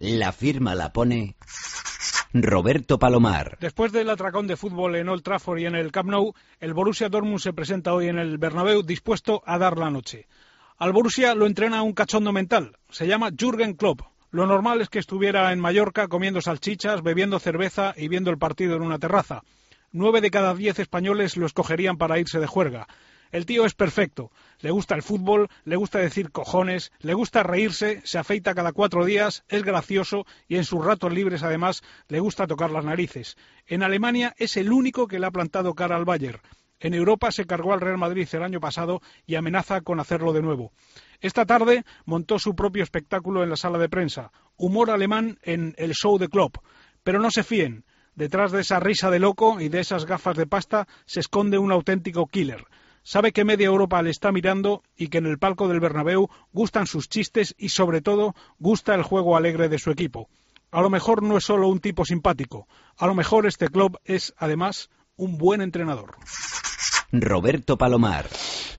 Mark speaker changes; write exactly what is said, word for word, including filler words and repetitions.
Speaker 1: La firma la pone Roberto Palomar.
Speaker 2: Después del atracón de fútbol en Old Trafford y en el Camp Nou, el Borussia Dortmund se presenta hoy en el Bernabéu dispuesto a dar la noche. Al Borussia lo entrena un cachondo mental, se llama Jürgen Klopp. Lo normal es que estuviera en Mallorca comiendo salchichas, bebiendo cerveza y viendo el partido en una terraza. Nueve de cada diez españoles lo escogerían para irse de juerga. El tío es perfecto, le gusta el fútbol, le gusta decir cojones, le gusta reírse, se afeita cada cuatro días, es gracioso y en sus ratos libres además le gusta tocar las narices. En Alemania es el único que le ha plantado cara al Bayern. En Europa se cargó al Real Madrid el año pasado y amenaza con hacerlo de nuevo. Esta tarde montó su propio espectáculo en la sala de prensa, humor alemán en el show de Klopp. Pero no se fíen, detrás de esa risa de loco y de esas gafas de pasta se esconde un auténtico killer. Sabe que media Europa le está mirando y que en el palco del Bernabéu gustan sus chistes y sobre todo gusta el juego alegre de su equipo. A lo mejor no es solo un tipo simpático, a lo mejor este Klopp es además un buen entrenador.
Speaker 1: Roberto Palomar.